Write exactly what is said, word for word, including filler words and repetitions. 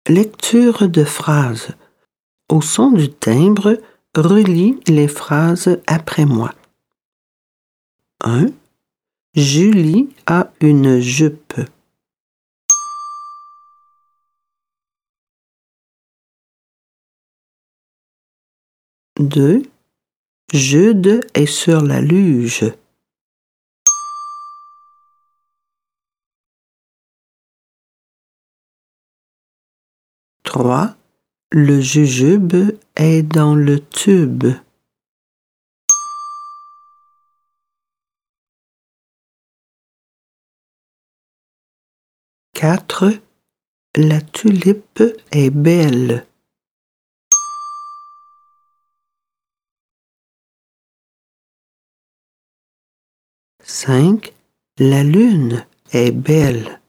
Lecture de phrases. Au son du timbre, relis les phrases après moi. un. Julie a une jupe. deux. Jude est sur la luge. trois. Le jujube est dans le tube. quatre. La tulipe est belle. cinq. La lune est belle.